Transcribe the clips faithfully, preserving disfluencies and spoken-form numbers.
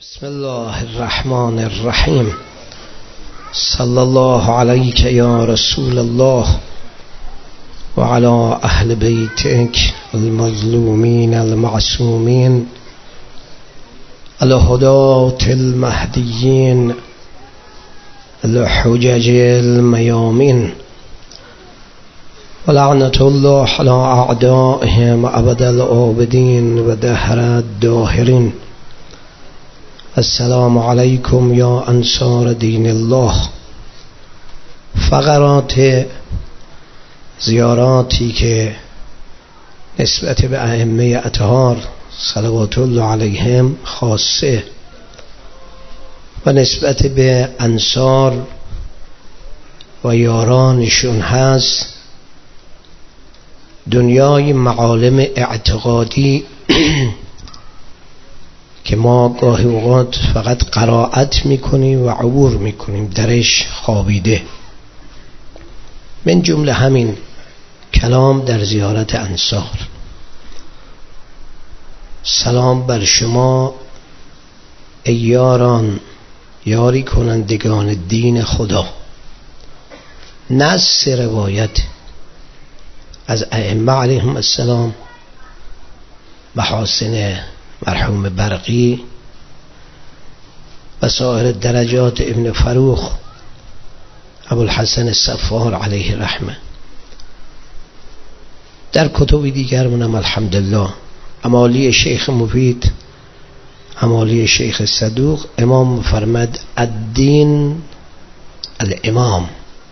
بسم الله الرحمن الرحیم. صلی الله علیک یا رسول الله و علی اهل بیتک المظلومین المعصومین الهداة المهدیین الحجج المیامین و لعنت الله علی اعدائهم ابد العابدین و دهر الداهرین. السلام علیکم یا انصار دین الله. فقرات زیاراتی که نسبت به ائمه اطهار صلوات الله علیهم خاصه و نسبت به انصار و یارانشون هست، دنیای معالم اعتقادی که ما گاهی اوقات فقط قرائت میکنیم و عبور میکنیم درش خوابیده. من جمله همین کلام در زیارت انصار. سلام بر شما ای یاران، یاری کنندگان دین خدا. نص روایت از ائمه علیهم السلام، محاسن مرحوم برقی و سایر درجات ابن فروخ، ابوالحسن الصفار علیه رحمه، در کتب دیگر منم الحمدلله، امالی شیخ مفید، امالی شیخ صدوق، امام فرمد الدین الامام.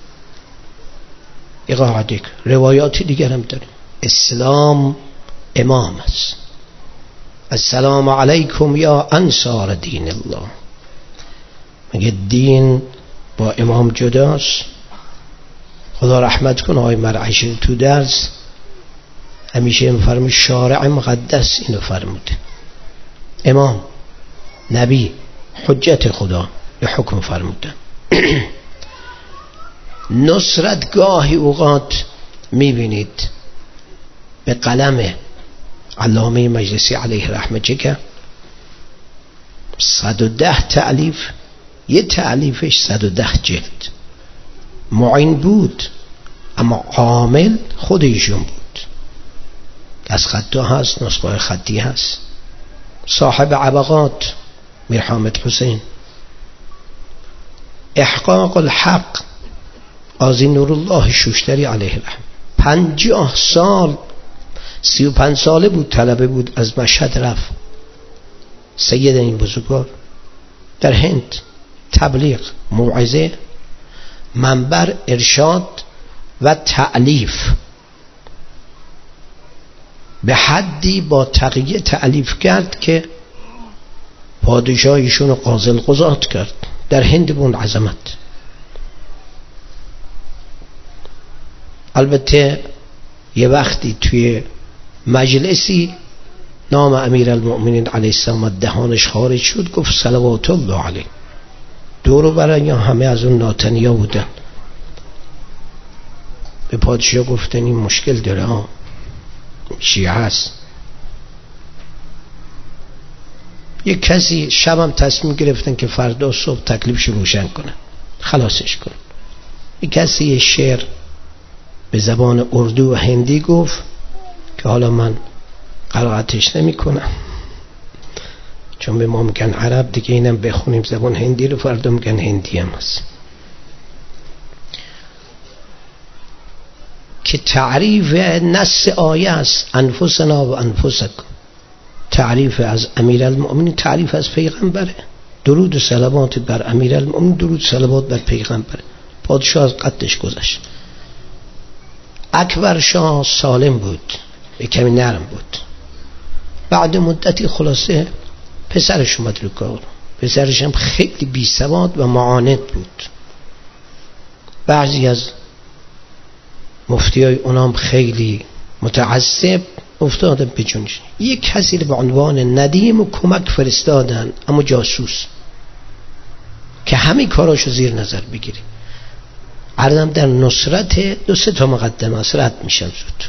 اقاعدک روایاتی دیگر هم داریم. اسلام امام است. السلام علیکم یا انصار دین الله. مگه دین با امام جداست؟ خدا رحمت کنه آقای مرعشی تو درس همیشه میفرمه شارع مقدس اینو فرموده، امام نبی حجت خدا به حکم فرمودن. نصرت گاهی اوقات میبینید به قلم علامه مجلسی علیه رحمه چه که صد و ده تألیف، یه تألیفش صد و ده جلد. معین بود اما عامل خود ایشون بود. از خطا هست، نسخه خطی هست. صاحب عبقات میر حامد حسین. احقاق الحق قاضی نورالله شوشتری علیه رحمه. پنجاه سال سی و پنج ساله بود، طلبه بود، از مشهد رفت. سید این بزرگوار در هند تبلیغ، موعظه، منبر، ارشاد و تألیف. به حدی با تقیه تألیف کرد که پادشاهیشون رو قاضی القضات کرد در هند بون عظمت. البته یه وقتی توی مجلسی نام امیر المؤمنین علیه السلام دهانش خارج شد، گفت صلوات الله علیه. دورو برای همه از اون ناتنیا بودن. به پادشاه گفتن این مشکل داره ها، شیعه هست. یک کسی شبم تصمیم گرفتن که فردا صبح تکلیفش روشن کنن، خلاصش کنن. یک کسی یه شعر به زبان اردو و هندی گفت که حالا من قرائتش نمی کنم چون به ما میگن عرب دیگه، اینم بخونیم زبان هندی رو، فردا میگن هندی هم هست. که تعریف نص آیه است، انفسنا و انفسکم. تعریف از امیر المؤمنین تعریف از پیغمبره. درود و صلوات بر امیر المؤمنین، درود و صلوات بر پیغمبره. پادشاه از قدش گذشت. اکبر شاه سالم بود، کمی نرم بود. بعد مدتی خلاصه پسرش اومد رو کار. پسرش هم خیلی بی سواد و معاند بود. بعضی از مفتیای اونام خیلی متعصب افتادن به جونش. یک کسی به عنوان ندیم و کمک فرستادن، اما جاسوس، که همه کاراشو زیر نظر بگیری. عرضم در نصرت دو سه تا مقدمه است، رد میشم زود.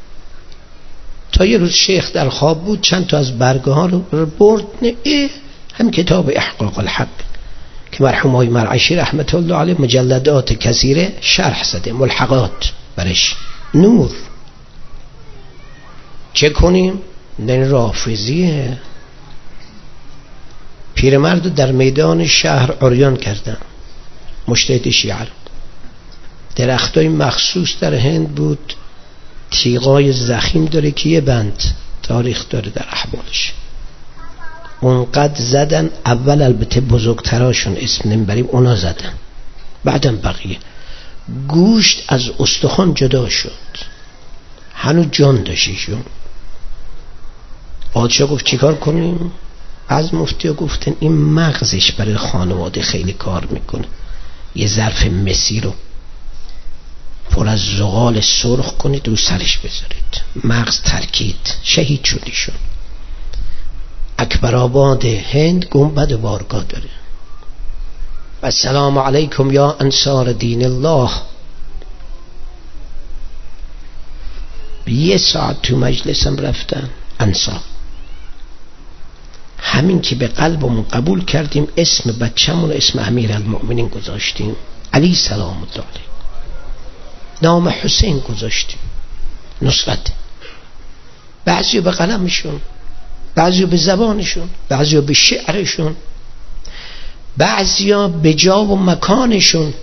تا یه روز شیخ در خواب بود، چند تا از برگه ها رو برد. نه هم کتاب احقاق الحق که مرحوم آقای مرعشی رحمت الله علیه مجلدات کثیره شرح زده، ملحقات برش. نور چه کنیم؟ در رافضیه پیرمرد در میدان شهر عریان کردن، مجتهد شیعه. درختای مخصوص در هند بود، تیغای زخیم داره که یه بند تاریخ داره در احوالش. اونقدر زدن، اول البته بزرگتراشون اسم نمیبریم، اونا زدن، بعدم بقیه. گوشت از استخوان جدا شد، هنوز جان داشتیشون. پادشاه گفت چیکار کنیم؟ از مفتی ها گفتن این مغزش برای خانواده خیلی کار میکنه، یه ظرف مسی رو پر از زغال سرخ کنید رو سرش بذارید. مغز ترکید، شهید شدیشون. اکبرآباد هند گنبد بارگاه داره. و السلام علیکم یا انصار دین الله. یه ساعت تو مجلسم رفتن انصار، همین که به قلبمون قبول کردیم اسم بچه‌مون اسم امیرالمؤمنین گذاشتیم، علی سلام الله علیه. نام حسین گذاشتیم، نصرت. بعضی به قلمشون، بعضی به زبانشون، بعضی به شعرشون، بعضی به جا و مکانشون.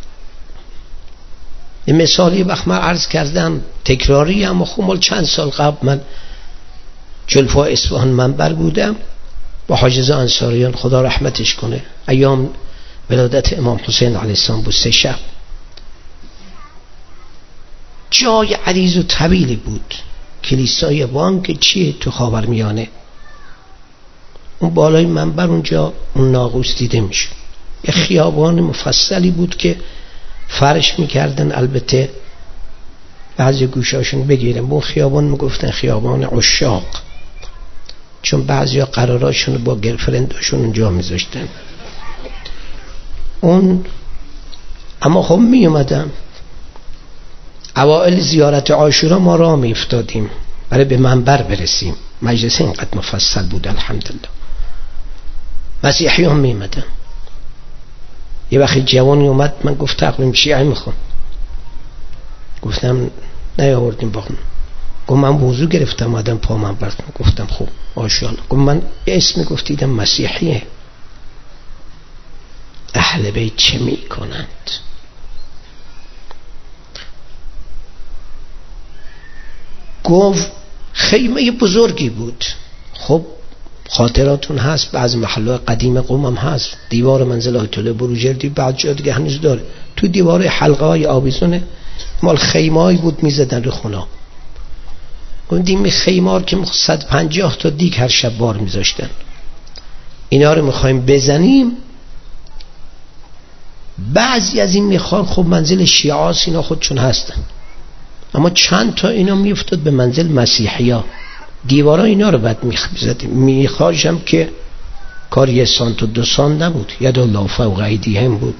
یه مثالی وقت من عرض کردم تکراری، اما خب چند سال قبل من جلفا اصفهان منبر بودم با حاجز انصاریان، خدا رحمتش کنه، ایام ولادت امام حسین علیه السلام بود، سه شب. جای عریض و طویلی بود، کلیسای بانک چیه تو خاورمیانه. اون بالای منبر اونجا اون ناقوس دیده میشه. یه خیابان مفصلی بود که فرش میکردن، البته بعضی گوشاشون بگیرن، اون خیابان میگفتن خیابان عشاق، چون بعضی ها قراراشون با گرفرنداشون اونجا میذاشتن. اون اما خب میومدن اوائل زیارت عاشورا ما راه میافتادیم برای به منبر برسیم، مجلس اینقدر مفصل بود الحمدلله. مسیحیان میمدن. یه وقتی جوانی اومد، من گفت تقویم شیعه میخوام، گفتم نیاوردیم بخون. گفت من وضو گرفتم اومدم پا منبر. گفتم خب ماشاءالله. گفت من اسم گفتیدم مسیحیه. اهل بیت چه میکنند؟ گفت خیمه بزرگی بود. خب خاطراتون هست، بعض محلات قدیم قم هم هست، دیوار منزل آیت الله بروجردی بعد جا دیگه هنوز داره. تو دیوار حلقه های آویزونه مال خیمه‌ای بود میزدن رو خونه. گفتیم این خیمار که صد و پنجاه تا دیگ هر شب بار میذاشتن، اینا رو میخوایم بزنیم. بعضی از این میخوان خب منزل شیعه اینا خودشون هستن، اما چند تا اینا میافتاد به منزل مسیحیا. دیوارا اینا رو بعد میخزدیم. میخواستم که کار یه سانت و دو سانت نبود، ید الله فوق ایدیهم بود.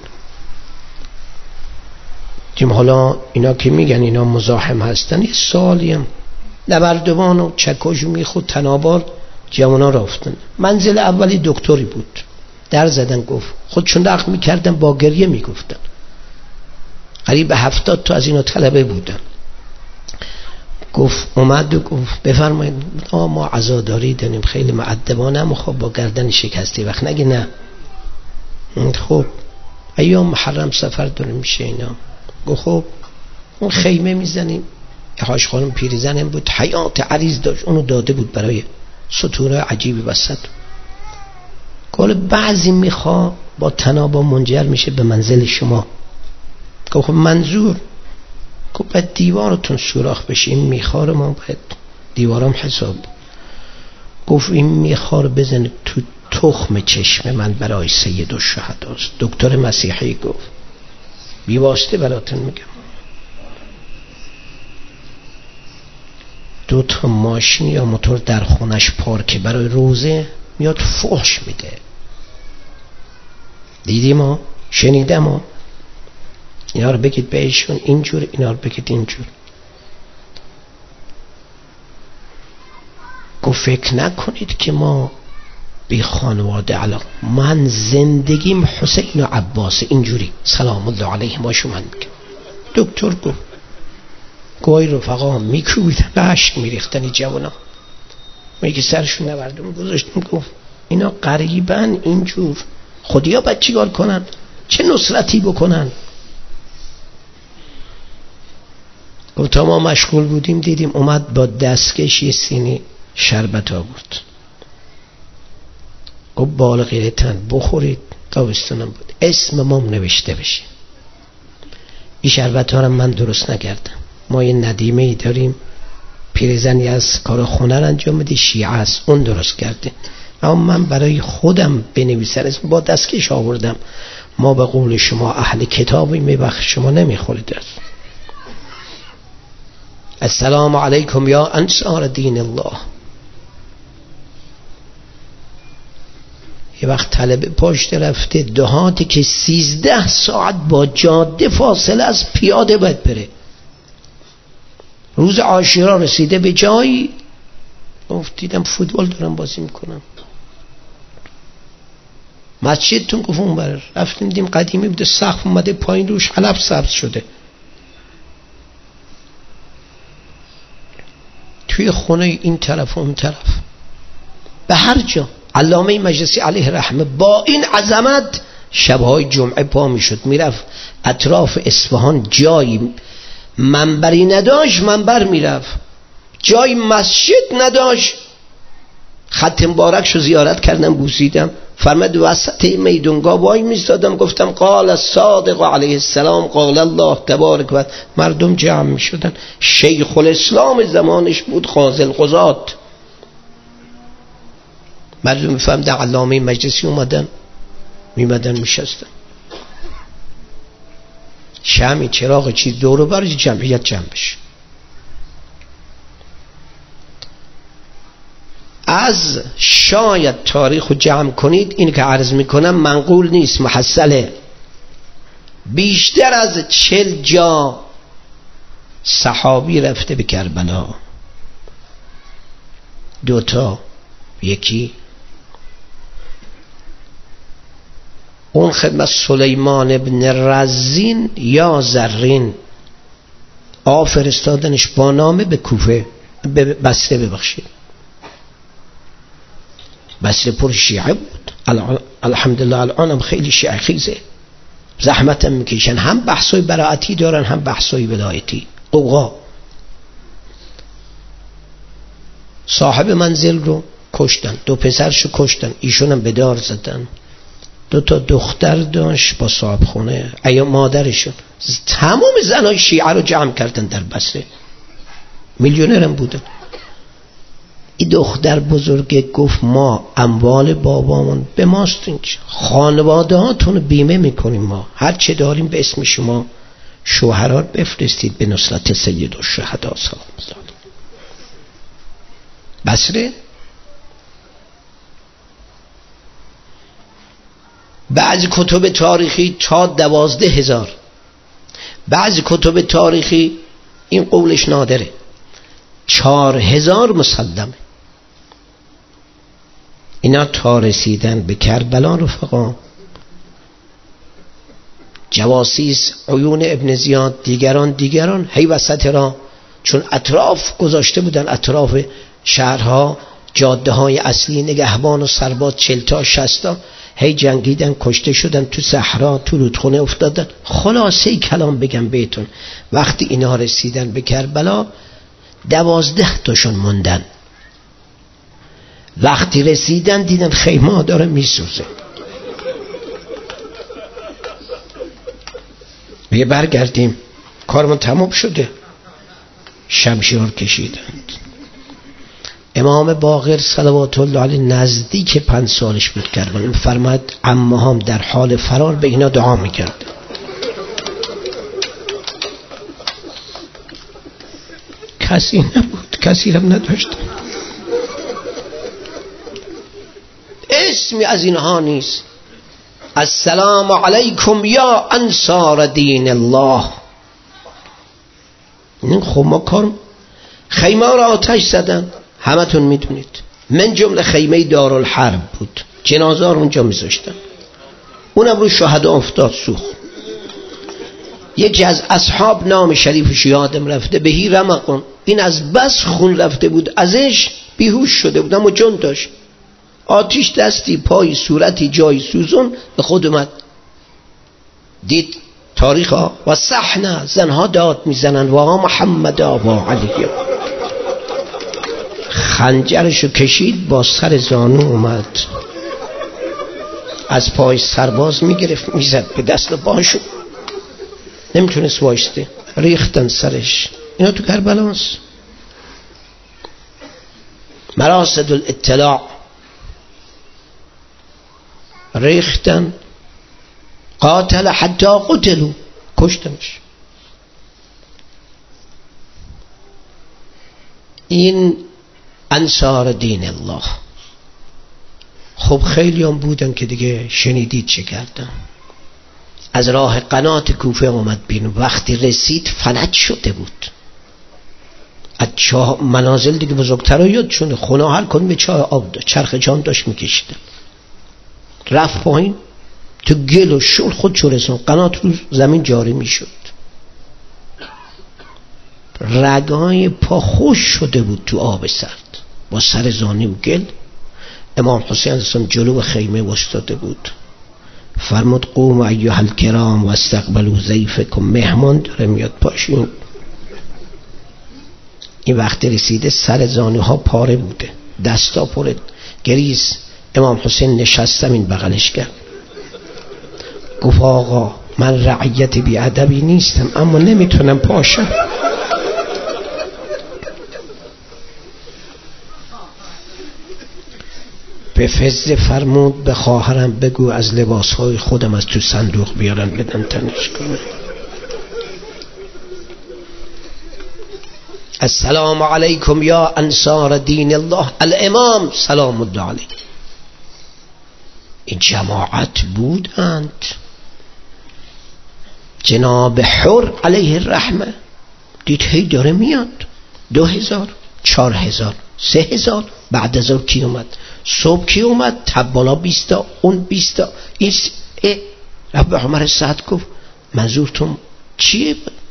تیم حالا اینا که میگن اینا مزاحم هستن، یه سالی هم نبردوان و چکش میخود تنابار جوانا رفتن. منزل اولی دکتری بود، در زدن، گفت خودشون دق میکردن با گریه میگفتن. قریب هفتاد تا از اینا طلبه بودن. گفت اومد و گفت بفرمایید ما عزاداری داریم، خیلی مؤدبانه، اما خب با گردن شکسته وقت نگه نه. خب ایام محرم سفر داریم میشه اینا. گفت خب اون خیمه میزنیم. حاج خانم پیرزنم بود، حیات عریض داشت، اونو داده بود برای سطوره عجیبی وسط. گفت بعضی میخوا با تنابا منجر میشه به منزل شما. گفت منظور؟ گفت باید دیوارتون سوراخ بشه، این میخوار ما باید دیوارم حساب. گفت این میخوار بزنید تو تخم چشم من برای سید الشهداست. دکتر مسیحی گفت بی واسطه براتون میگم، دو تا ماشین یا موتور در خونش پارکه برای روزه میاد فحش میده. دیدیم ما، شنیدم ما. اینا رو بگید بهشون اینجور، اینا رو بگید اینجور. گفت فکر نکنید که ما بی خانواده علا من زندگیم حسین و عباس اینجوری سلام الله علیهم با شما میگم. دکتر گفت گوی رفقا میکوبیدن عشق میریختن این جوانا میگه سرشون نبردم گذاشتم گفت اینا قریبن اینجور خودیا باید چیکار کنن چه نصرتی بکنن. گفت تا ما مشغول بودیم دیدیم اومد با دستکش یه سینی شربت آورد گفت بالغیرتن بخورید تابستونم بود اسم مام نوشته بشه. این شربت ها رو من درست نکردم. ما یه ندیمه ای داریم پیرزنی از کار خونه رو انجام میده شیعه است اون درست کرده اما من برای خودم بنویسم اسم با دستکش آوردم. ما به قول شما اهل کتابی میبخش شما نمیخورید. السلام علیکم یا انصار دین الله. یه وقت طلب پشت رفته دهاتی که سیزده ساعت با جاده فاصله از پیاده باید بره. روز عاشورا رسیده به جایی گفت دیدم فوتبال دارم بازی میکنم. مسجدتون گفت اون بره. رفتیم دیدیم قدیمی بوده سقف اومده پایین روش حلب سبز شده. توی خونه این طرف و اون طرف به هر جا. علامه مجلسی علیه رحمه با این عظمت شبهای جمعه پا میشد میرفت اطراف اصفهان جایی منبری نداشت منبر میرفت جای مسجد نداشت. خط مبارکشو زیارت کردم بوسیدم فرمود وسط میدونگاه وای میستادم گفتم قال الصادق علیه السلام قال الله تبارک و مردم جمع میشدن. شیخ الاسلام زمانش بود قاضی القضات. مردم میفهمدن علامه مجلسی اومدن میمدن میشستن شمی چراغ چیز دور و بر جمعیت جمع بشه. از شاید تاریخ رو جمع کنید این که عرض میکنم منقول نیست محصله. بیشتر از چل جا صحابی رفته به کربلا. دوتا یکی اون خدمت سلیمان ابن رزین یا زرین آفرستادنش با نامه به کوفه به بصره ببخشید بصره پر شیعه بود. الحمدلله الان هم خیلی شیعه خیزه زحمت هم میکشن هم بحثای براعتی دارن هم بحثای ولایتی قوقا. صاحب منزل رو کشتن دو پسرشو کشتن ایشون هم به دار زدن. دو تا دختر داشت با صاحب خونه ایا مادرشون تمام زنای شیعه رو جمع کردن در بصره میلیونرم بودن. این دختر بزرگه گفت ما اموال بابامون به ماست خانواده هاتون بیمه میکنیم ما هر چه داریم به اسم شما شوهرها بفرستید به نصرت سید الشهدا سلام بصره. بعضی کتب تاریخی تا دوازده هزار بعضی کتب تاریخی این قولش نادره چار هزار مسلمه. اینا تا رسیدن به کربلا رفقا جواسیس عیون ابن زیاد دیگران دیگران هی وسط را چون اطراف گذاشته بودن اطراف شهرها جاده های اصلی نگهبان و سرباز چلتا شستا هی جنگیدن کشته شدن تو صحرا تو رودخونه افتادن. خلاصه کلام بگم بهتون وقتی اینا رسیدن به کربلا دوازده تاشون موندن. وقتی رسیدن دیدن خیمه داره میسوزه. میگه برگردیم کارمون تمام شده. شمشیر کشیدند. امام باقر صلوات الله علیه نزدیک پنج سالش بود کربلا فرمود عمه هم در حال فرار به اینا دعا میکرد. کسی نبود کسی هم نداشت اسمی از اینها نیست. السلام علیکم یا انصار دین الله. این خب ما کار خیمه را آتش زدن همتون میدونید من جمله خیمه دارالحرب بود، جنازه رو اونجا میذاشتن، اونم رو شهدا افتاد سوخت. یکی از اصحاب نام شریفش یادم رفته، بهی رمقون، این از بس خون رفته بود ازش بیهوش شده بود اما جون داشت. آتیش دستی پای صورتی جای سوزون به خود اومد، دید تاریخ ها و صحنه زنها داد میزنن و محمد آبا علیه، خنجرشو کشید با سر زانو اومد، از پای سرباز میگرفت میزد به دست و پاشو، نمیتونست وایسته، ریختن سرش. اینا تو کربلاست. مراصد الاطلاع ریختن، قاتل حتی قتلوا، کشتنش. این انصار دین الله. خب خیلی هم بودن که دیگه شنیدید چه کردن، از راه قنات کوفه اومد بیرون، وقتی رسید فلج شده بود، از چاه منازل دیگه بزرگتر رو یاد شده، خونه هر کن به چاه آب داشت، چرخ جام داشت میکشیدن، رفت پایین تو گل و شل خودشو رسون، قنات رو زمین جاری میشد، رگای پا خوش شده بود تو آب سرد، با سر زانی و گل. امام حسین اصلا جلو خیمه وستاده بود، فرمود قوم ایها الکرام و استقبلوا ضیفکم، مهمان داره میاد پاشین. این وقت رسیده سر زانوها پاره بوده، دستا پر گریز. امام حسین نشستم این بغلش کرد، گفت آقا من رعیت بی ادبی نیستم اما نمیتونم پاشم. به فضل فرمود به خواهرم بگو از لباسهای خودم از تو صندوق بیارن بدن تنش کنه. السلام علیکم یا انصار دین الله. الامام سلام الله علیه. این جماعت بودند. جناب حر علیه الرحمه دید هی داره میاد، دو هزار، چار هزار، سه هزار، بعد از اون کی اومد؟ صبح کی اومد؟ تبالا بیستا، اون بیستا، این س... رب عمر سعد گفت منظورتون چیه؟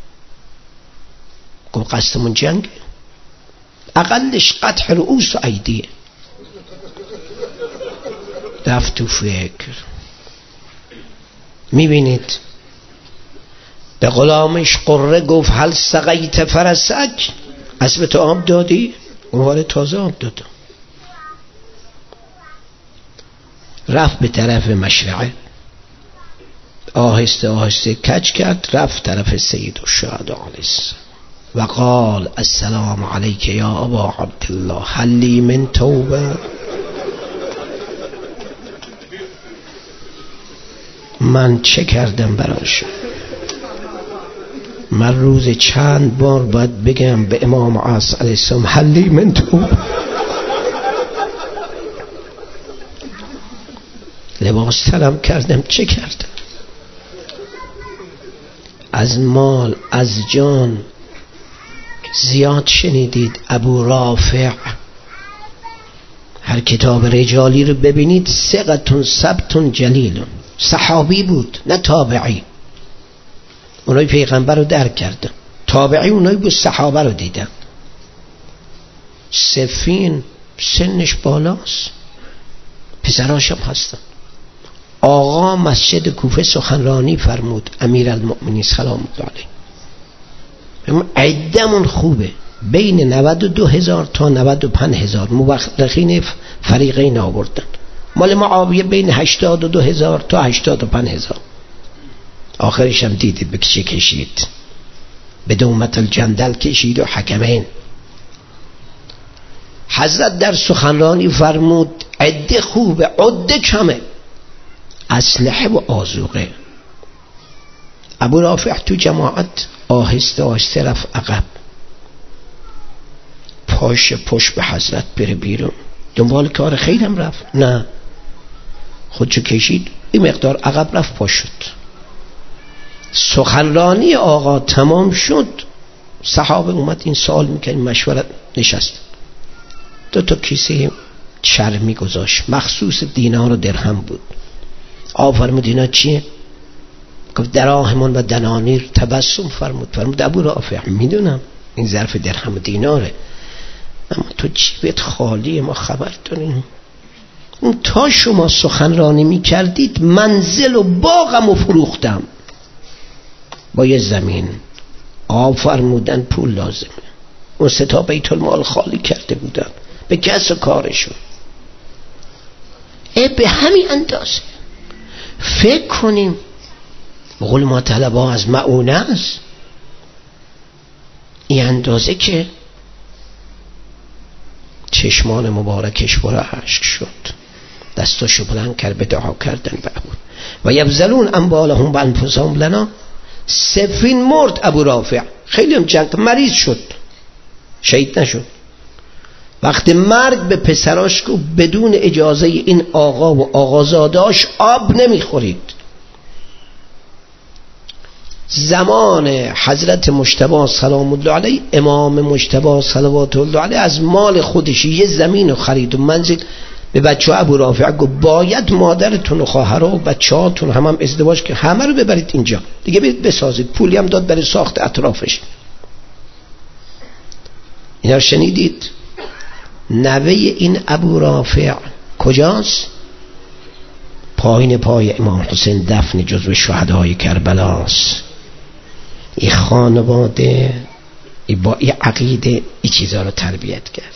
گفت قصدمون جنگه، اقلش قطع رؤوس و ایدیه. رفت تو فکر. میبینید به غلامش قره گفت هل سقیت فرسک، اسب تو آب دادی؟ اون تازه آب دادم. رفت به طرف مشرعه، آهسته آهسته کج کرد، رفت طرف سید الشهدا علیه السلام و قال السلام علیک یا ابا عبدالله هل لی من توبه. من چه کردم براش؟ من روز چند بار باید بگم به امام عصر علیه السلام هل لی من توبه؟ لباس طلب کردم، چه کردم؟ از مال از جان زیاد شنیدید. ابو رافع، هر کتاب رجالی رو ببینید ثقتون ثبتون جلیلون، صحابی بود نه تابعی. اونای پیغمبر رو درک کردن، تابعی اونای بود صحابه رو دیدن. سفین سنش بالاست، پسراشم هستن. آقا مسجد کوفه سخنرانی فرمود، امیر المؤمنین سلام الله علیه. عدمون خوبه، بین نود و دو هزار تا نود و پنج هزار مورخین فریقین آوردن. مال معاویه بین هشتاد و دو هزار تا هشتاد و پنج هزار. آخرش هم دیدید به چه کشید، به دومت الجندل کشید و حکمین. حضرت در سخنرانی فرمود عده خوبه، عده کمه، اسلحه و آذوقه. ابو رافع تو جماعت آهسته آهسته رفت عقب، پاش پشت به حضرت بره بیرون، دنبال کار خیرم رفت؟ نه، خودشو کشید این مقدار عقب رفت، پاش شد. سخنرانی آقا تمام شد، صحابه اومد این سوال میکنی مشورت، نشست. دو تا کیسه چرمی گذاشت، مخصوص دینار و درهم بود. آقا فرمود اینا چیه؟ گفت دراهمون و دنانیر. تبسم فرمود، فرمود ابو رافع میدونم این ظرف درهم و دیناره، اما تو جیبت خالیه، ما خبر داریم. اون تا شما سخنرانی میکردید منزل و باغم و فروختم با یه زمین. آقا فرمودن پول لازمه. اون سه تا بیت المال خالی کرده بودن به کس و کارشون. ای به همین اندازه فکر کنیم. بقول ما طلبا از معونه است این اندازه که چشمان مبارکش پر اشک شد، دستاشو بلند کرد به دعا کردن به ابو و یبذلون اموالهم بانفسهم لنا. سفین مرد ابو رافع، خیلی هم جنگ مریض شد، شهید نشد. وقتی مرگ به پسراش گفت بدون اجازه این آقا و آقازاداش آب نمیخورید. زمان حضرت مجتبی سلام الله علیه، امام مجتبی صلوات الله علیه از مال خودش یه زمین خرید و منزل به بچه ها ابو رافع گفت باید مادرتون و خواهرها و بچه هاتون هم, هم ازدواج که همه رو ببرید اینجا دیگه، برید بسازید. پولی هم داد برای ساخت اطرافش. اینا رو شنیدید؟ نوه این ابو رافع کجاست؟ پایین پای امام حسین دفن جزو شهدای کربلاست. این خانواده با این عقیده این چیزها رو تربیت کرد.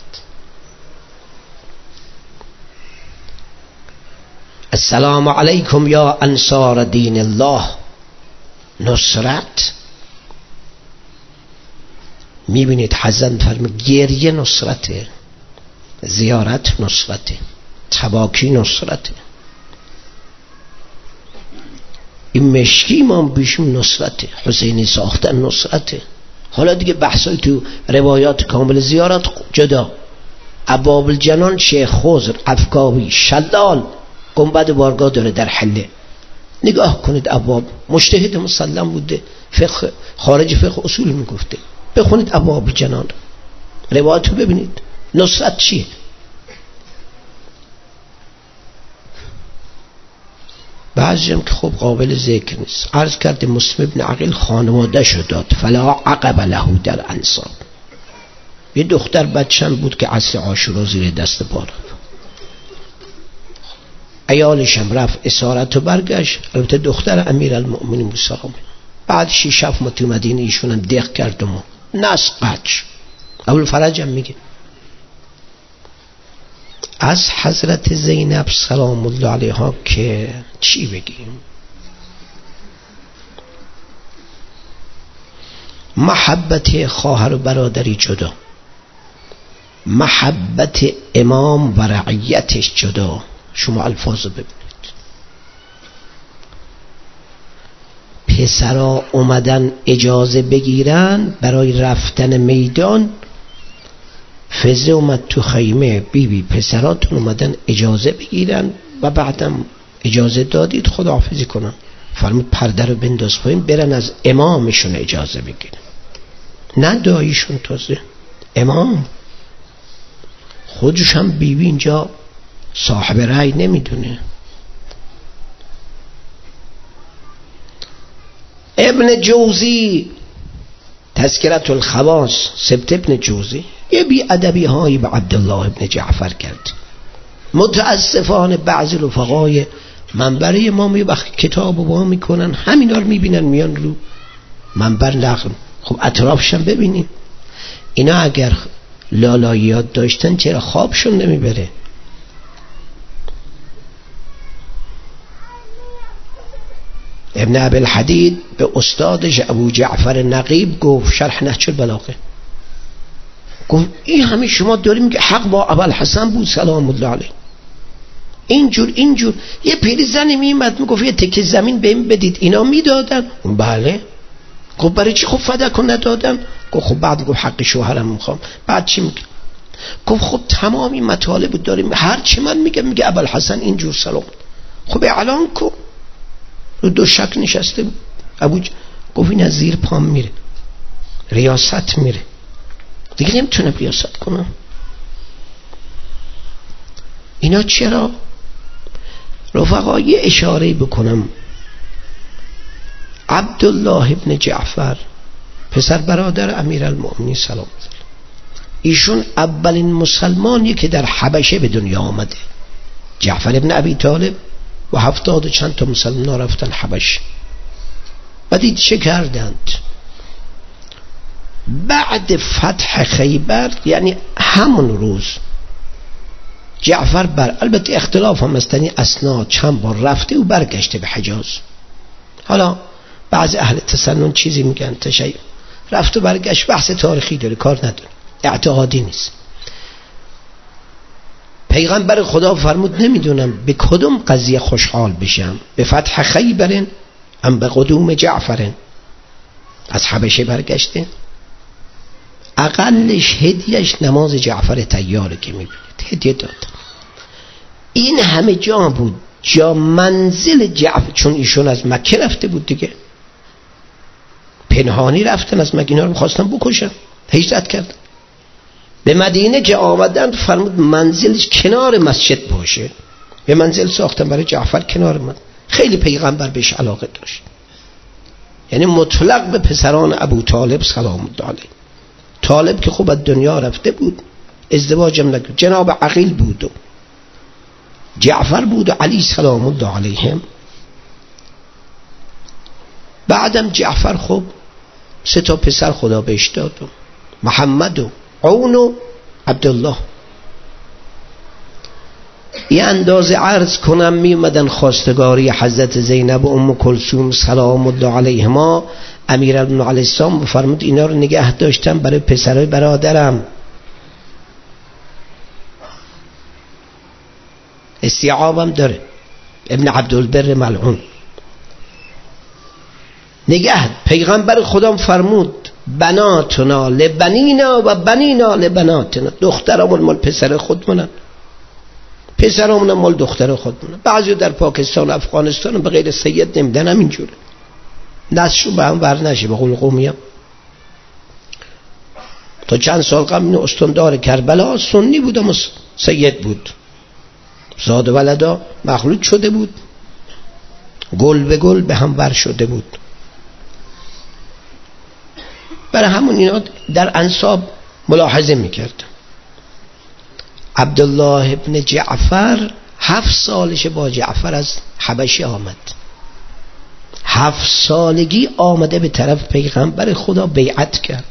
السلام علیکم یا انصار دین الله. نصرت میبینید حضرت فرمود گریه نصرته، زیارت نصرته، تباکی نصرته. این مشکی ما بیشون نصرته، حسینی ساختن نصرته. حالا دیگه بحثای تو روایات کامل زیارت جدا. ابواب الجنان شیخ خضر افکاوی شلال گنبد بارگاه داره در حله. نگاه کنید ابواب، مجتهد مسلم بوده، فقه خارج فقه اصول میگفته. بخونید ابواب الجنان روایات رو ببینید. نصرت چیه؟ بعضی هم که خب قابل ذکر نیست. عرض کرده مسلم ابن عقیل خانواده شد داد فلا عقب له در انصاب. یه دختر بچه‌م بود که عصر عاشورا زیر دست پا رفت. عیالشم رفت اسارت و برگشت. البته دختر امیر المؤمنین موسی. بعد شیش هفت ماه تو مدینه ایشون هم دق کرد و نس قچ. ابوالفرج هم میگه از حضرت زینب سلام الله علیها که چی بگیم؟ محبت خواهر و برادری جدا، محبت امام و رعیتش جدا. شما الفاظو ببینید. پسرا اومدن اجازه بگیرن برای رفتن میدان. فزه اومد تو خیمه، بی بی پسراتون اومدن اجازه بگیرن و بعدم اجازه دادید خداحافظی کنن. فرمود پرده رو بنداز پایین برن از امامشون اجازه بگیرن، نه داییشون. تازه امام خودش هم بی بی اینجا صاحب رأی نمیدونه. ابن جوزی تذکرت الخواص سبت ابن جوزی یه بی ادبی هایی به عبدالله ابن جعفر کرد. متاسفانه بعضی رفقای منبری ما می وقت کتاب و با میکنن همینا رو میبینن میان رو منبر نقل. خب اطرافشم ببینیم. اینا اگر لالاییات داشتن چرا خوابشون نمیبره؟ ابن ابی الحدید به استادش ابو جعفر نقیب گفت شرح نهج البلاغه، گفت این همه شما داریم که حق با ابوالحسن بود سلام الله علیه. اینجور اینجور یه پیری زنی میمد میگفت یه تکه زمین بهم بدید، اینا میدادن. بله. گفت برای چی؟ خب فداکو ندادن. گفت خب بعد گفت حق شوهرم میخوام. بعد چی میگه؟ گفت خب تمام این مطالب داریم، هر چی من میگم میگه ابوالحسن اینجور سلام. خب اعلان کن. رو دو شک نشسته بود. ابو ج... گفت این از زیر پام میره، ریاست میره، دیگه نمیتونم ریاست کنم. اینا چرا؟ رفقا یه اشاره بکنم. عبدالله ابن جعفر پسر برادر امیرالمؤمنین سلام الله، ایشون اولین مسلمانی که در حبشه به دنیا آمده. جعفر ابن ابی طالب و هفتاد و چند تا مسلمان رفتن حبش. بعد چه کردند؟ بعد فتح خیبر، یعنی همون روز، جعفر بر البته اختلاف هم استنی اسناد چند بار رفته و برگشته به حجاز. حالا بعضی اهل تسنن چیزی میگن تشیع، رفت و برگشت بحث تاریخی داره، کار نداره، اعتقادی نیست. پیغمبر خدا فرمود نمیدونم به کدوم قضیه خوشحال بشم، به فتح خیبر ام به قدوم جعفر. از حبشه برگشته، اقلش هدیهش نماز جعفر طیاره که میبینید هدیه داد. این همه جا بود، جا منزل جعفر، چون ایشون از مکه رفته بود دیگه، پنهانی رفتن از مکه، اینا رو می‌خواستن بکشن، هجرت کردن. به مدینه که آمدن فرمود منزلش کنار مسجد باشه، یه منزل ساختن برای جعفر کنار من. خیلی پیغمبر بهش علاقه داشت، یعنی مطلق به پسران ابو طالب سلام الله علیه. طالب که خوب از دنیا رفته بود، ازدواجم نکرد، جناب عقیل بود و جعفر بود و علی سلام الله علیهم. بعدم جعفر خوب سه تا پسر خدا بهش داد، محمد و عون و عبدالله. یه اندازه عرض کنم می اومدن خواستگاری حضرت زینب و ام کلثوم سلام الله علیهما. امیرالمومنین علیه السلام فرمود اینا رو نگه داشتم برای پسرای برادرم. استیعابم داره، ابن عبدالبر ملعون. نگه پیغمبر خدا فرمود بناتنا لبنینا و بنینا لبناتنا، دخترامون مال پسر خودمونن، پسرامون مال دختر خودمونن. بعضی در پاکستان و افغانستان به غیر سید نمیدن، همینجوره، نسلشون به هم ور نشه. به قول قومیم تا چند سال قبل این استاندار کربلا سنی بود اما سید بود، زاد و ولدا مخلوط شده بود، گل به گل به هم ور شده بود. برای همون اینا در انساب ملاحظه میکرد. عبدالله ابن جعفر هفت سالش با جعفر از حبشه آمد، هفت سالگی آمده به طرف پیغمبر خدا بیعت کرد.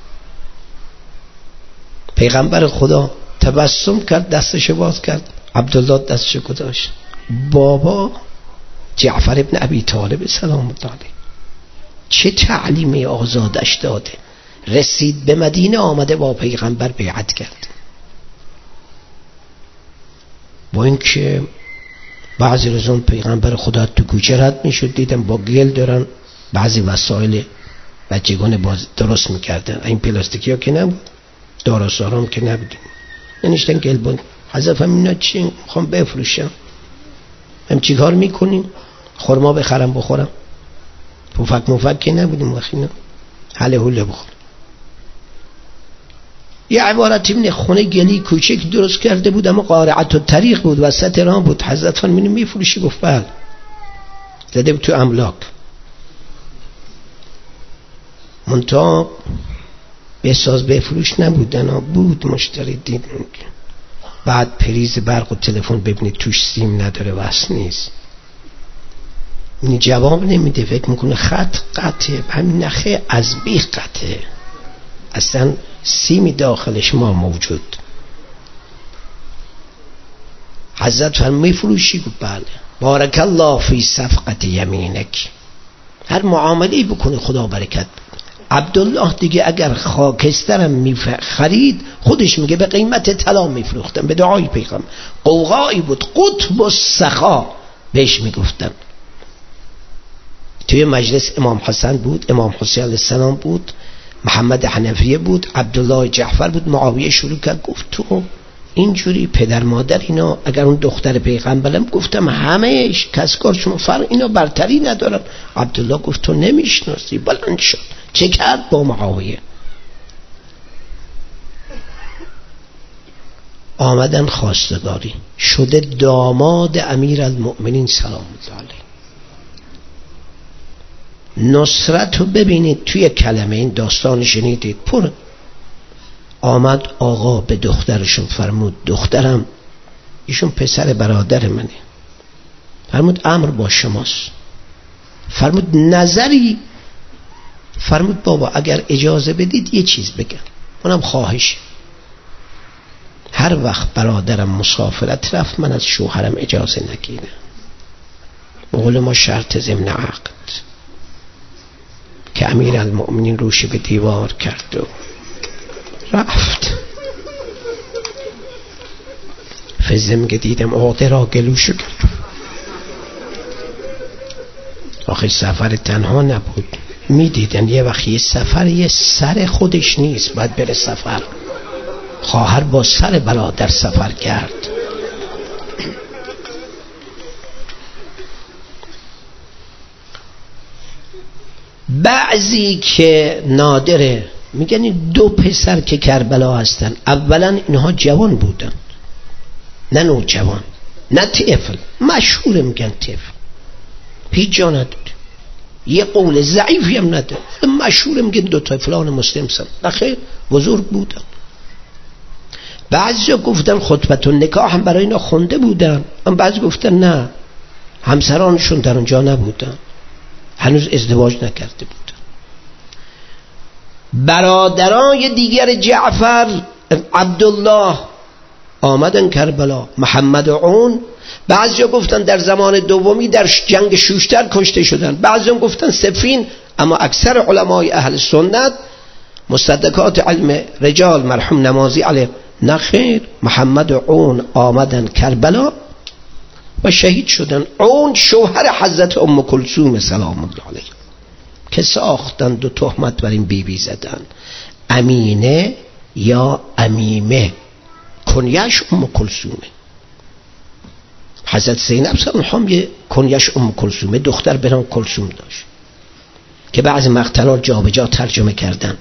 پیغمبر خدا تبسم کرد، دستش باز کرد، عبدالله دستش گذاشت. بابا جعفر ابن ابی طالب سلام الله علیه چه تعلیمی آزادش داده، رسید به مدینه آمده با پیغمبر بیعت کرد. با اینکه بعضی روزون پیغمبر خدا تو کوچه رد میشد، دیدم با گل دارن بعضی وسایل بچگانه باز درست میکردن، این پلاستیکی ها که نبود، داراسارام که نبود، ننشتن گل بود. حضرت هم اینا چی میخوام بفروشم، هم چی کار میکنیم؟ خورما بخرم بخورم، پوفک موفک که نبودیم وقتی حله حله بخورم. یه عبارتی من خونه گلی کوچک درست کرده بود اما قارعت و طریق بود، وسط راه بود. حضرت فرمود میفروشی؟ گفت بله. زده بود تو املاک. منتها بساز بفروش نبودن، بود مشتری دید. بعد پریز برق و تلفن ببینید توش سیم نداره، وصل نیست، این جواب نمیده، فکر میکنه خط قطعه، همین نخه از بیخ قطعه، اصلا سیمی داخلش ما موجود. حضرت فرمود میفروشی؟ گفت بله. بارک الله فی صفقت یمینک، هر معامله بکنه خدا برکت بده. عبدالله دیگه اگر خاکسترم میخرید خودش میگه به قیمت طلا میفروختم، به دعای پیغمبر. قوقایی بود، قطب السخا بهش میگفتن. توی مجلس امام حسن بود، امام حسین علیه السلام بود، محمد حنفیه بود، عبدالله جعفر بود. معاویه شروع کرد گفت تو اینجوری پدر مادر اینا، اگر اون دختر پیغمبرم، گفتم همهش کسکار شما فرق، اینا برتری ندارن. عبدالله گفت تو نمیشناسی. بلند شد. چه کرد با معاویه؟ آمدن خواستگاری شده داماد امیر المؤمنین سلام الله علیه. نصرت رو ببینید توی کلمه، این داستان شنیدید پر. آمد آقا به دخترشون فرمود دخترم، ایشون پسر برادر منه، فرمود امر با شماست. فرمود نظری؟ فرمود بابا اگر اجازه بدید یه چیز بگم، اونم خواهش. هر وقت برادرم مسافرت رفت من از شوهرم اجازه نگیرم، بقول ما شرط ضمن عقد. که امیر المؤمنین روش به دیوار کرد و رفت. فزم که دیدم عقده را گلوشو کرد. آخه سفر تنها نبود، می دیدن یه وقت یه سفر یه سر خودش نیست، باید بره سفر. خواهر با سر برادر سفر کرد. بعضی که نادره میگن این دو پسر که کربلا هستن، اولا اینها جوان بودن، نه نوجوان، نه طفل. مشهور میگن طفل، هیچ جا نداره، یه قول ضعیفی هم نداره، مشهور میگن دو تا فلان مسلم سن، نخیر بزرگ بودن. بعضی گفتن خطبت النکاح هم برای اینا خونده بودن، اما بعضی گفتن نه، همسرانشون در اونجا نبودن، هنوز ازدواج نکرده بودن. برادرای دیگر جعفر عبدالله آمدن کربلا، محمد و عون. بعضی گفتن در زمان دومی در جنگ شوشتر کشته شدن، بعضی گفتن صفین، اما اکثر علمای اهل سنت مصدقات علم رجال مرحوم نمازی علیه نخیر، محمد و عون آمدن کربلا و شهید شدن. عون شوهر حضرت ام کلثوم سلام الله علیها که ساختن دو تهمت بر این بی بی زدن، امینه یا امیمه، کنیش ام کلثومه. حضرت زینب سلام هم یه کنیش ام کلثومه، دختر به نام کلثوم داشت که بعض مقتلات جا به جا ترجمه کردن.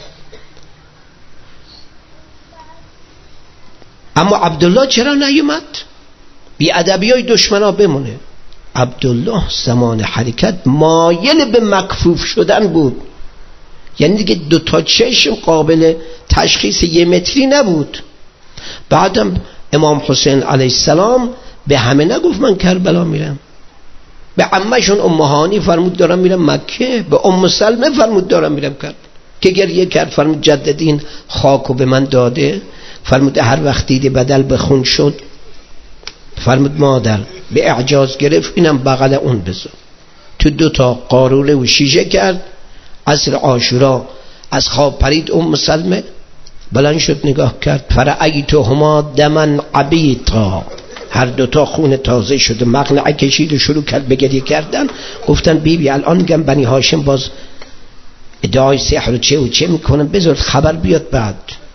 اما عبدالله چرا نیومد؟ بی ادبی های دشمنا بمونه. عبدالله زمان حرکت مایل به مکفوف شدن بود، یعنی دیگه دو تا چشم قابل تشخیص یه متری نبود. بعدم امام حسین علیه السلام به همه نگفت من کربلا میرم، به عمهشون ام هانی فرمود دارم میرم مکه، به ام سلمه فرمود دارم میرم کربلا، که گریه کرد فرمود جددین خاکو به من داده، فرمود هر وقت دیده بدل به خون شد، فرمود مادر به اعجاز گرفت اینم بغل اون بذار. تو دو تا قاروره و شیشه کرد. عصر عاشورا از خواب پرید ام سلمه، بلند شد نگاه کرد، فرأیتهما دمن عبیطا، هر دوتا خون تازه شده، مقنعه کشید و شروع کرد به گریه کردن. گفتن بی بی الان میگم بنی هاشم باز ادعای سحر و چه و چه میکنن، بذار خبر بیاد. بعد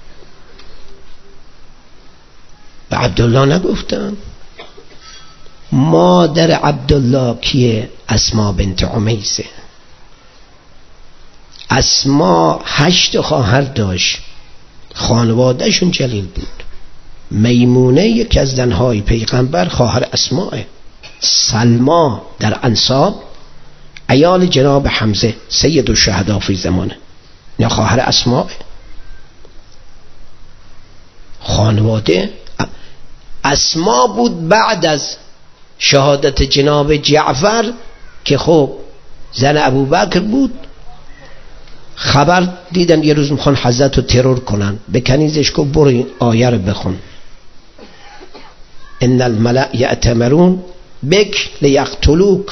به عبدالله نگفتن. مادر عبدالله کیه؟ اسما بنت عمیسه. اسما هشت خواهر داشت، خانوادهشون جلیل بود. میمونه یکی از زنهای پیغمبر خواهر اسماه. سلما در انساب عیال جناب حمزه سید الشهدا فی زمانه، نه خواهر اسماه. خانواده اسما بود بعد از شهادت جناب جعفر که خب زن ابوبکر بود. خبر دیدن یه روز میخوان حضرت رو ترور کنن، به کنیزش گفت برو این آیه رو بخون، ان الملأ یأتمرون بک لیقتلوک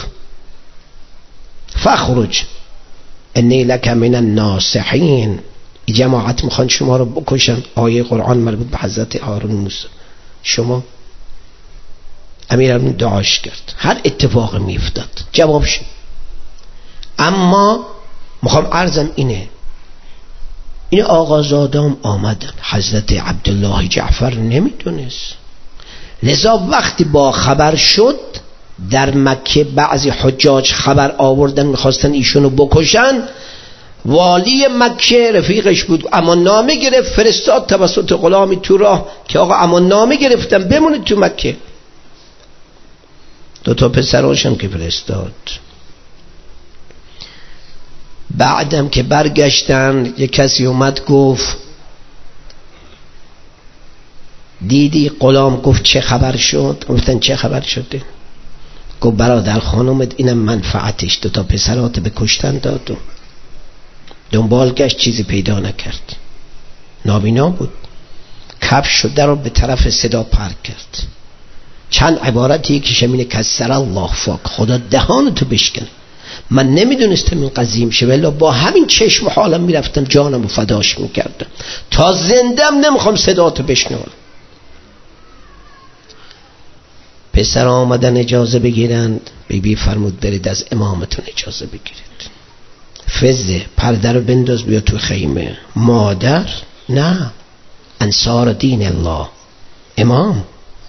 فاخرج انی لک من الناصحین. جماعت میخوان شما رو بکشن، آیه قرآن مربوط به حضرت هارون موسی. شما امیرالمومنین دعاش کرد، هر اتفاق میافتاد جواب شد. اما میخوام عرضم اینه، این آقازادام آمدن، حضرت عبدالله جعفر نمیدونست. لذا وقتی با خبر شد در مکه بعضی حجاج خبر آوردن میخواستن ایشونو بکشن، والی مکه رفیقش بود، اما نامه گرفت فرستاد توسط غلامی تو راه که آقا اما نامه گرفتم بمونید تو مکه. دو تا پسراشم که فرستاد. بعدم که برگشتن یک کسی اومد گفت دیدی؟ غلام گفت چه خبر شد؟ گفتن چه خبر شده؟ گفت برادر خانومت اینم منفعتش، دو تا پسرات به کشتن داد و دنبال گشت چیزی پیدا نکرد، نابینا بود، کفش شد در رو به طرف صدا پرک کرد. چند عبارتی که شمینه کسر الله فاک، خدا دهانتو بشکنه. من نمیدونستم این قضیه میشه، ولی با همین چشم حالم میرفتم جانم و فداش میکردم، تا زندم نمیخوام صداتو بشنوم. پسر آمدن اجازه بگیرند، بی بی فرمود برید از امامتون اجازه بگیرید. فزه پرده رو بنداز بیا تو خیمه. مادر نه، انصار دین الله، امام.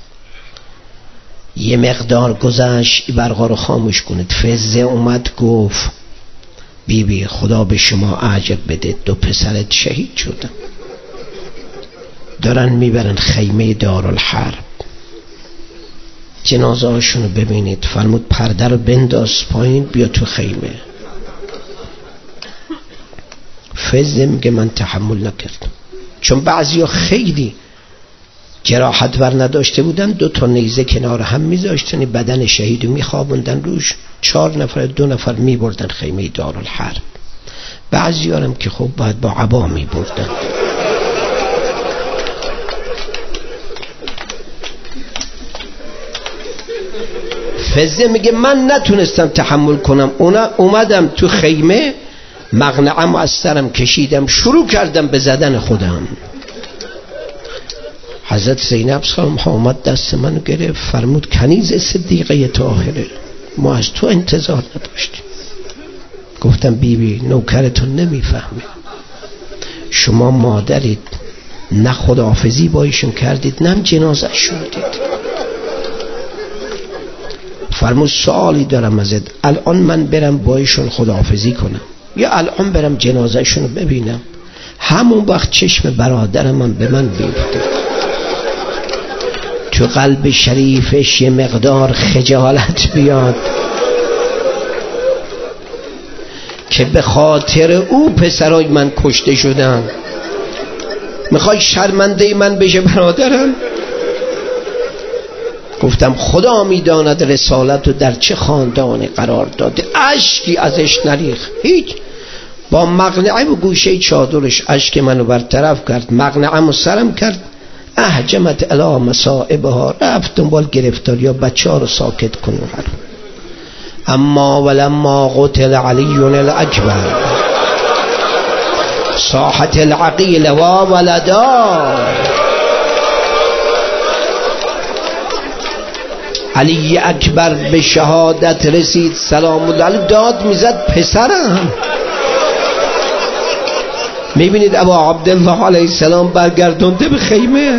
یه مقدار گذشت برقا رو خاموش کنید. فزه اومد گفت بی بی خدا به شما اجر بده، دو پسرت شهید شدن، دارن میبرن خیمه دارالحرب، جنازه هاشونو ببینید. فرمود پرده رو بنداز پایین بیا تو خیمه. فزه میگه من تحمل نکردم، چون بعضیا خیلی جراحت ور نداشته بودن، دو تا نیزه کنار هم میذاشتن بدن شهیدو میخوابوندن روش، چهار نفر دو نفر میبردن خیمه دارالحرب. بعضیا هم که خب باید با عبا میبردن. فزه میگه من نتونستم تحمل کنم، اونا اومدم تو خیمه، مقنعم از سرم کشیدم، شروع کردم به زدن خودم. حضرت زینب سلام آمد دست منو گرفت، فرمود کنیز صدیقه طاهره، ما از تو انتظار نداشتیم. گفتم بی بی نوکرتون نمیفهمه، شما مادرید، نه خداحافظی با ایشون کردید نه جنازه شدید. فرمود سوالی دارم ازت، الان من برم با ایشون خداحافظی کنم یا الان برم جنازه شونو ببینم؟ همون وقت چشم برادرم من به من بیفته. تو قلب شریفش یه مقدار خجالت بیاد که به خاطر او پسرای من کشته شدن. میخوای شرمنده من بشه برادرم؟ گفتم خدا میداند رسالت رو در چه خاندانی قرار داده. اشکی ازش نریخ هیچ. با مقنعه و گوشه چادرش اشک منو برطرف کرد، مقنعه و سرم کرد، احجمت الی مصائبها، رفت دنبال گرفتار یا بچه ها رو ساکت کنو. اما ولما قتل علی الاکبر صاحت العقیل و ولدا، علی اکبر به شهادت رسید سلام الله علیه، داد میزد پسرم. میبینید ابا عبدالله علیه السلام برگردونده به خیمه.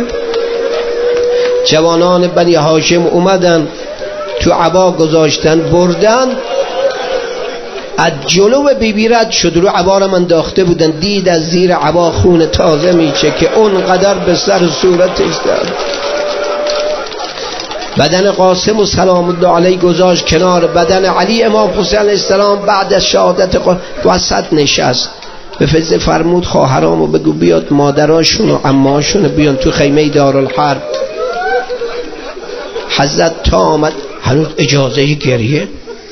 جوانان بنی هاشم اومدن تو عبا گذاشتن بردن، از جلو بی بی رد شد، رو عبا رو انداخته بودن، دید از زیر عبا خون تازه میچه که اونقدر به سر و صورتش داد. بدن قاسم و سلام الله علیه گذاشت کنار بدن علی. امام حسین علیه السلام بعد از شهادت وسط نشست، به فزه فرمود خواهرامو بگو بیاد مادراشون و عماشون بیان تو خیمه دارالحرب. حضرت تا آمد هنوز اجازه گریه.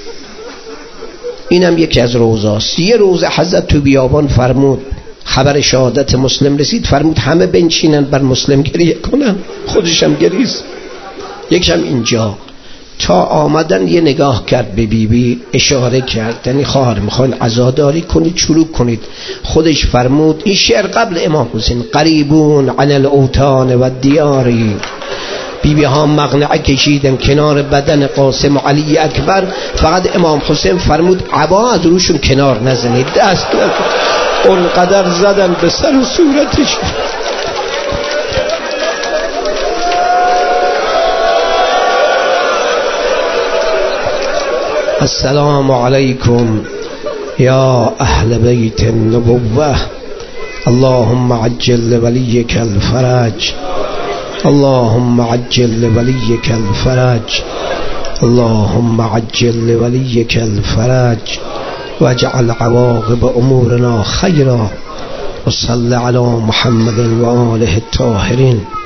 اینم یکی از روزاست. یه روز حضرت تو بیابان فرمود، خبر شهادت مسلم رسید، فرمود همه بنشینن بر مسلم گریه کنن، خودشم گریست. یکشم اینجا تا آمدن یه نگاه کرد به بی بی، اشاره کرد یعنی خواهر میخواین عزاداری کنید شروع کنید. خودش فرمود این شعر قبل امام حسین، قریبون عن الاوطان و دیاری. بی بی ها مقنعه کشیدن کنار بدن قاسم و علی اکبر، فقط امام حسین فرمود عبا از روشون کنار نزنید، دست نزنید. اونقدر زدن به سر و صورتش. السلام علیکم یا اهل بیت النبوة اللهم عجل لوليك الفرج اللهم عجل لوليك الفرج اللهم عجل لوليك الفرج واجعل عواقب امورنا خيرا وصل على محمد وآله الطاهرين.